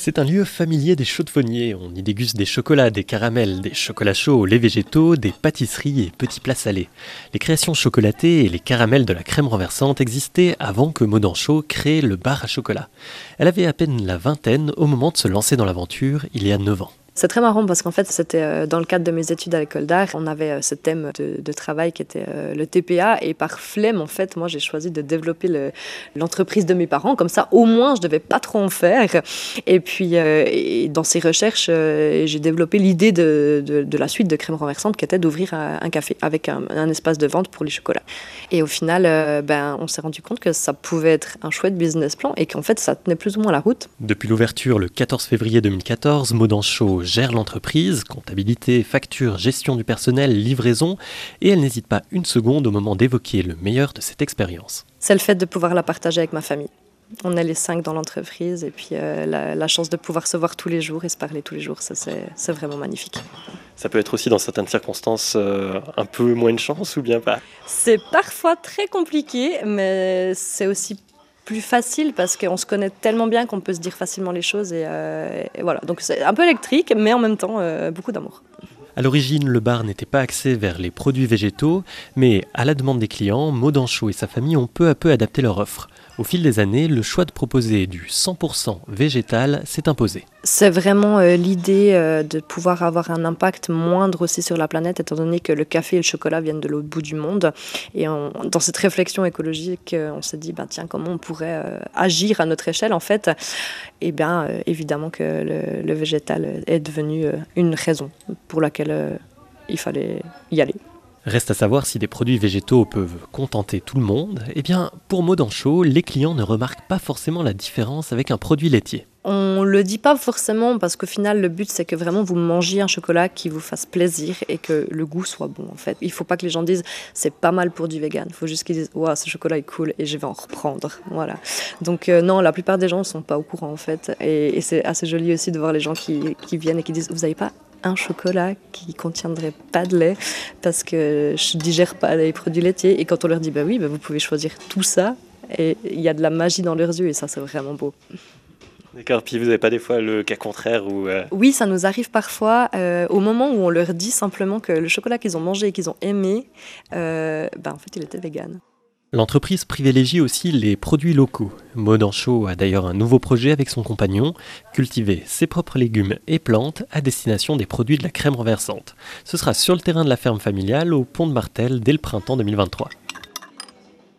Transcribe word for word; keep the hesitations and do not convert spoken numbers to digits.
C'est un lieu familier des chaux-de-fonniers. On y déguste des chocolats, des caramels, des chocolats chauds, les végétaux, des pâtisseries et petits plats salés. Les créations chocolatées et les caramels de la crème renversante existaient avant que Maud Anchaud crée le bar à chocolat. Elle avait à peine la vingtaine au moment de se lancer dans l'aventure, il y a neuf ans. C'est très marrant parce qu'en fait, c'était dans le cadre de mes études à l'école d'art. On avait ce thème de, de travail qui était le T P A et par flemme, en fait, moi, j'ai choisi de développer le, l'entreprise de mes parents. Comme ça, au moins, je ne devais pas trop en faire. Et puis, euh, et dans ces recherches, euh, j'ai développé l'idée de, de, de la suite de crème renversante qui était d'ouvrir un, un café avec un, un espace de vente pour les chocolats. Et au final, euh, ben, on s'est rendu compte que ça pouvait être un chouette business plan et qu'en fait, ça tenait plus ou moins la route. Depuis l'ouverture le quatorze février deux mille quatorze, Maud Anchaud gère l'entreprise, comptabilité, facture, gestion du personnel, livraison, et elle n'hésite pas une seconde au moment d'évoquer le meilleur de cette expérience. C'est le fait de pouvoir la partager avec ma famille. On est les cinq dans l'entreprise et puis euh, la, la chance de pouvoir se voir tous les jours et se parler tous les jours, ça c'est, c'est vraiment magnifique. Ça peut être aussi dans certaines circonstances euh, un peu moins de chance ou bien pas? C'est parfois très compliqué, mais c'est aussi plus facile parce qu'on se connaît tellement bien qu'on peut se dire facilement les choses et, euh, et voilà. Donc c'est un peu électrique, mais en même temps euh, beaucoup d'amour. À l'origine, le bar n'était pas axé vers les produits végétaux, mais à la demande des clients, Maud Anchaud et sa famille ont peu à peu adapté leur offre. Au fil des années, le choix de proposer du cent pour cent végétal s'est imposé. C'est vraiment euh, l'idée euh, de pouvoir avoir un impact moindre aussi sur la planète, étant donné que le café et le chocolat viennent de l'autre bout du monde. Et on, dans cette réflexion écologique, euh, on s'est dit, bah, tiens, comment on pourrait euh, agir à notre échelle, en fait. Et bien, euh, évidemment que le, le végétal est devenu euh, une raison pour laquelle euh, il fallait y aller. Reste à savoir si des produits végétaux peuvent contenter tout le monde. Eh bien, pour Maud Anchaud, les clients ne remarquent pas forcément la différence avec un produit laitier. On ne le dit pas forcément parce qu'au final, le but, c'est que vraiment vous mangiez un chocolat qui vous fasse plaisir et que le goût soit bon, en fait. Il ne faut pas que les gens disent « c'est pas mal pour du vegan ». Il faut juste qu'ils disent « wow, ce chocolat est cool et je vais en reprendre ». Voilà. Donc euh, non, la plupart des gens ne sont pas au courant, en fait. Et, et c'est assez joli aussi de voir les gens qui, qui viennent et qui disent « vous n'avez pas un chocolat qui contiendrait pas de lait parce que je digère pas les produits laitiers ». Et quand on leur dit bah oui, bah vous pouvez choisir tout ça, et il y a de la magie dans leurs yeux et ça c'est vraiment beau. D'accord, puis vous n'avez pas des fois le cas contraire où... Euh... Oui, ça nous arrive parfois euh, au moment où on leur dit simplement que le chocolat qu'ils ont mangé et qu'ils ont aimé, euh, bah en fait il était vegan. L'entreprise privilégie aussi les produits locaux. Maud Anchaud a d'ailleurs un nouveau projet avec son compagnon, cultiver ses propres légumes et plantes à destination des produits de la crème renversante. Ce sera sur le terrain de la ferme familiale au Pont de Martel dès le printemps deux mille vingt-trois.